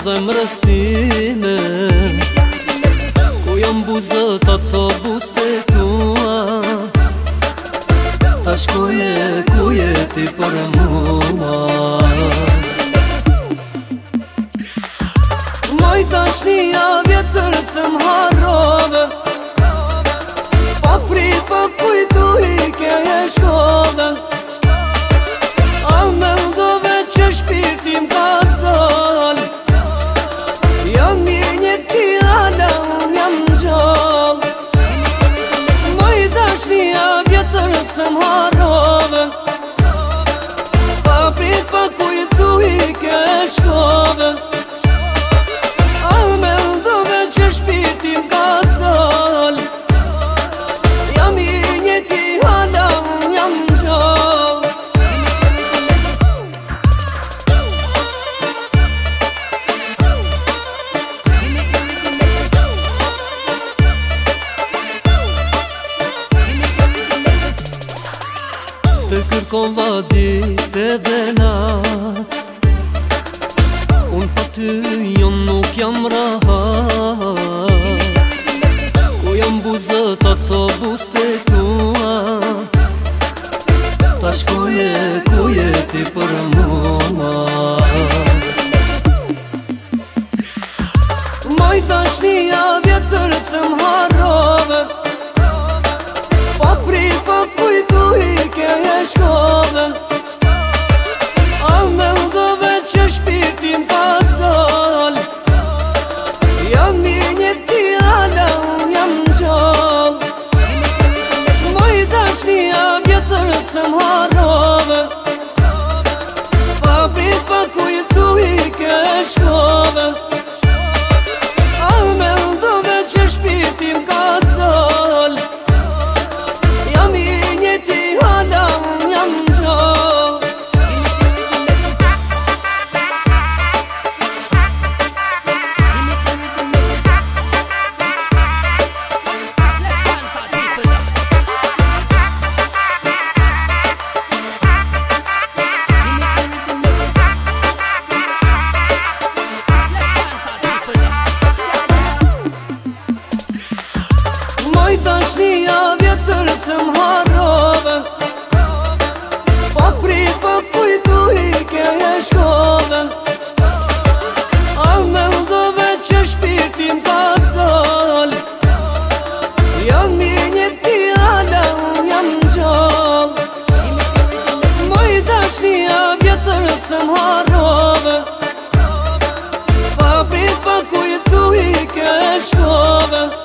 zemrës time, ku jam buzët ato buste tua, ta shkoje ku jeti për mua. Moj tashnia vjetër pse m'harrove, pa prit pa kujtu i ke e shkove, a mendove që shpirtim ka dal, jam një tjala, unë jam gjall. Moj tashnia vjetër pse m'harrove, pa prit pa kujtu i ke e shkove, a mendove që shpirtim ka dal, jam një tjala, unë jam gjall. Të kërkova dit edhe nat, unë pa ty jon nuk jam rahat, ku jam buzët ato buste tua, ta shkoje ku jeti për mua. Moj tashnia vjetër pse m'harrove, pa prit pa kujtu i ke e shkove, a mendove që shpirtim ka dal, jam një tjala, unë jam gjall. Moj tashnia vjetër pse m'harrove, pa prit pa kujtu i ke e shkove, a mendove që shpirtim ka dal, jam një tjala, unë jam gjall. Moj tashnia vjetër pse m'harrove, pa prit pa kujtu i ke e shkove, a mendove që shpirtim ka dal, jam një tjala, unë jam gjall. Moj tashnia vjetër pse m'harrove, pa prit pa kujtu i ke e shkove,